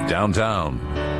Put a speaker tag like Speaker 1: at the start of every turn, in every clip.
Speaker 1: Downtown.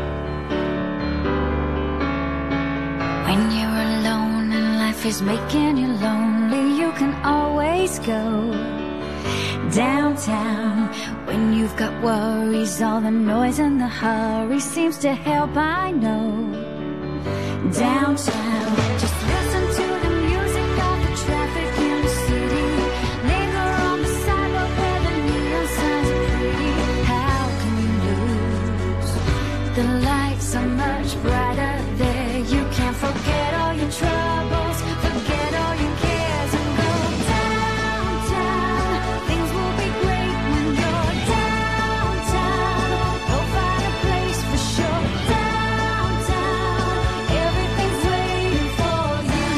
Speaker 2: When you're alone and life is making you lonely, you can always go downtown. When you've got worries, all the noise and the hurry seems to help, I know. Downtown, just listen to the music of the traffic in the city. Linger on the sidewalk where the neon signs are pretty. How can you lose? The lights are much brighter there. You can't forget all your troubles, forget all your cares, and go downtown. Things will be great when you're downtown. Go find a place for sure. Downtown, everything's waiting for you.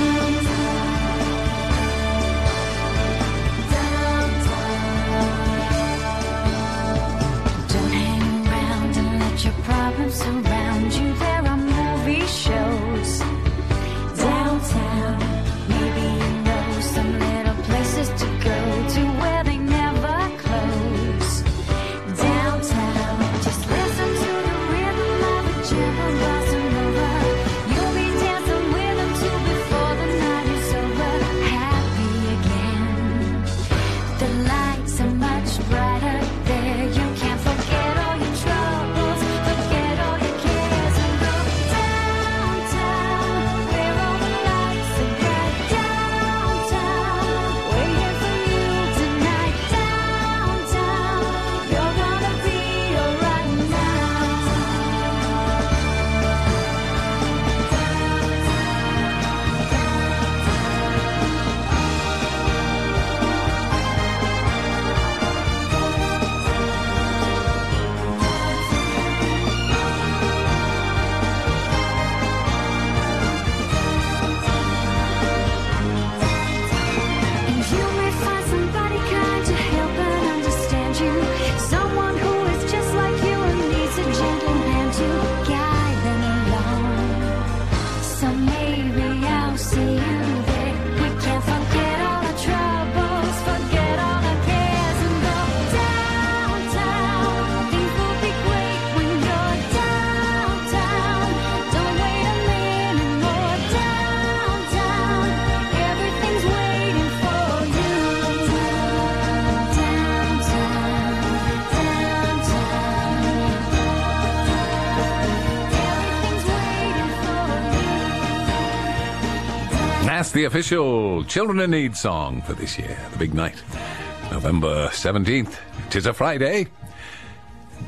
Speaker 2: Downtown. Don't hang around and let your problems surround you. There are movie shows downtown. Maybe you know some little places to go to where they never close. Downtown, just listen to the rhythm of a jukebox bossa nova. You'll be dancing with them too before the night is over. Happy again. The lights are much brighter there. You can't forget all your troubles, forget all your cares, and go downtown, where all the lights are bright. Downtown, waiting for you tonight. Downtown, you're gonna be alright now. And you may find somebody kind to help and understand you. Someone who is just like you and needs a gentle hand to guide them along. So maybe I'll see you there. We can't forget all our troubles, forget all our cares, and go downtown. Things will be great when you're downtown. Don't wait a minute more. Downtown, everything's waiting for you. Downtown, downtown, everything's waiting for you.
Speaker 1: That's the official Children in Need song for this year, the big night. November 17th. 'Tis a Friday.